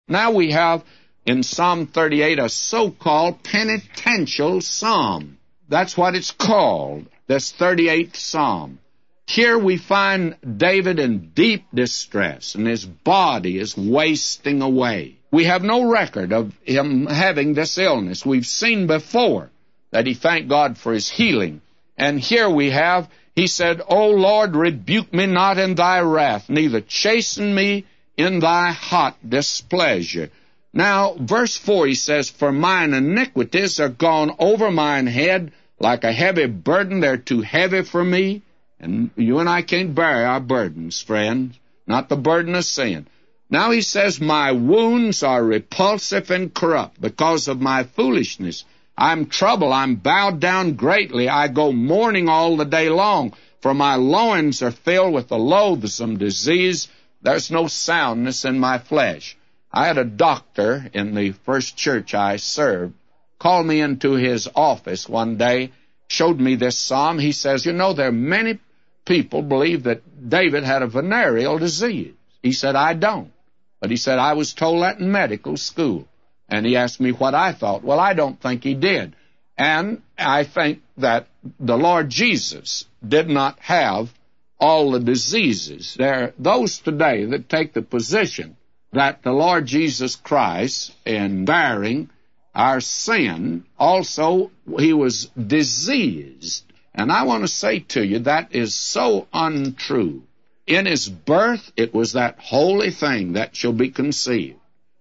Now we have in Psalm 38 a so-called penitential psalm. That's what it's called, this 38th Psalm. Here we find David in deep distress, and his body is wasting away. We have no record of him having this illness. We've seen before that he thanked God for his healing. And here we have, he said, O Lord, rebuke me not in thy wrath, neither chasten me in thy hot displeasure. Now, verse 4, he says, For mine iniquities are gone over mine head, like a heavy burden, they're too heavy for me. And you and I can't bear our burdens, friends, not the burden of sin. Now he says, My wounds are repulsive and corrupt because of my foolishness. I'm troubled, I'm bowed down greatly. I go mourning all the day long, for my loins are filled with a loathsome disease. There's no soundness in my flesh. I had a doctor in the first church I served called me into his office one day, showed me this psalm. He says, You know, there are many people believe that David had a venereal disease. He said, I don't. But he said, I was told that in medical school. And he asked me what I thought. Well, I don't think he did. And I think that the Lord Jesus did not have all the diseases. There are those today that take the position that the Lord Jesus Christ, in bearing our sin, also he was diseased. And I want to say to you, that is so untrue. In his birth, it was that holy thing that shall be conceived.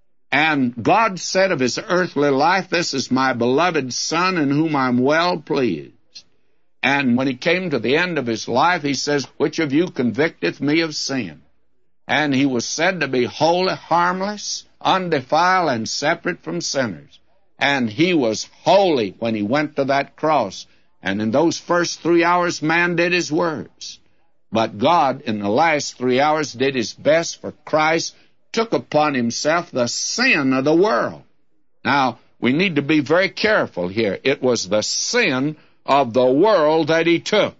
And God said of his earthly life, This is my beloved Son, in whom I'm well pleased. And when he came to the end of his life, he says, Which of you convicteth me of sin? And he was said to be holy, harmless, undefiled, and separate from sinners. And he was holy when he went to that cross. And in those first 3 hours, man did his worst. But God, in the last 3 hours, did his best, for Christ took upon himself the sin of the world. Now, we need to be very careful here. It was the sin of the world that he took.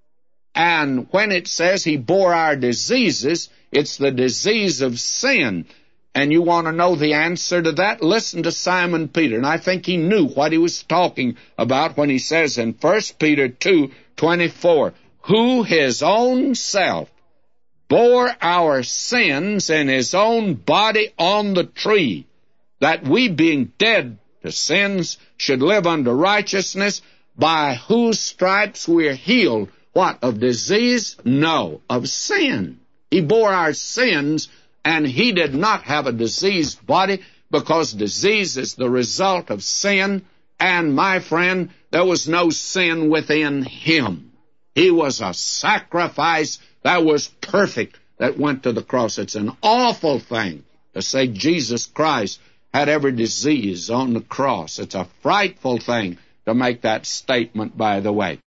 And when it says he bore our diseases, it's the disease of sin. And you want to know the answer to that? Listen to Simon Peter. And I think he knew what he was talking about when he says in 1 Peter 2:24, Who his own self bore our sins in his own body on the tree, that we, being dead to sins, should live unto righteousness, by whose stripes we are healed. What, of disease? No, of sin. He bore our sins, and he did not have a diseased body, because disease is the result of sin. And, my friend, there was no sin within him. He was a sacrifice that was perfect that went to the cross. It's an awful thing to say Jesus Christ had every disease on the cross. It's a frightful thing to make that statement, by the way.